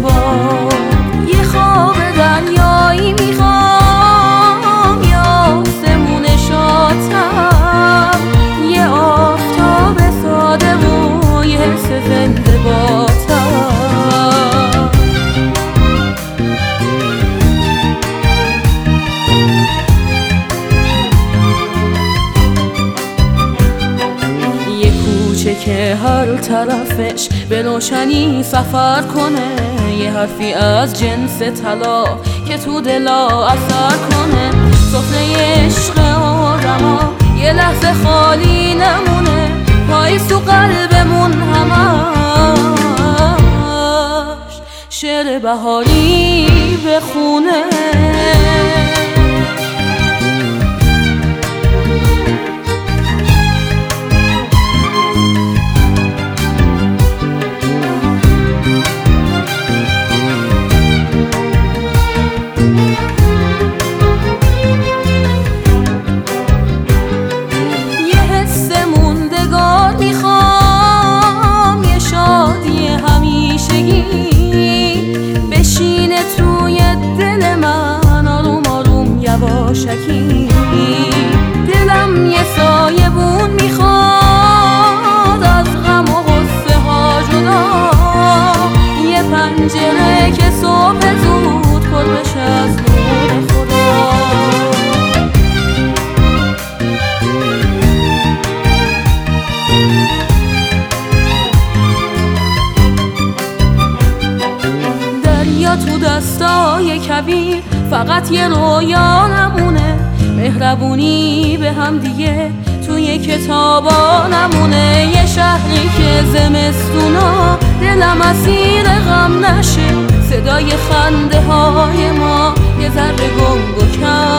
باد. یه خواب دریایی میخوام یا آسمون شادتر، یه آفتاب ساده و یه حس زنده بادتر. که هر طرفش به روشنی سفر کنه، یه حرفی از جنس طلا که تو دلا اثر کنه. سفره عشق آدما یه لحظه خالی نمونه، پاییز تو قلبمون همش شعر بهاری بخونه. بشینه توی دل من آروم آروم یواشکی، دلم یه سایبون میخواد از غم و غصه ها جدا، یه پنجره که صبح زود پر بشه از نور خدا. یا تو دستای کبیر فقط یه رویا نمونه، مهربونی به هم دیگه توی کتابا نمونه. یه شهری که زمستونا دلم اسیر غم نشه، صدای خنده های ما یه ذره گنگ و کم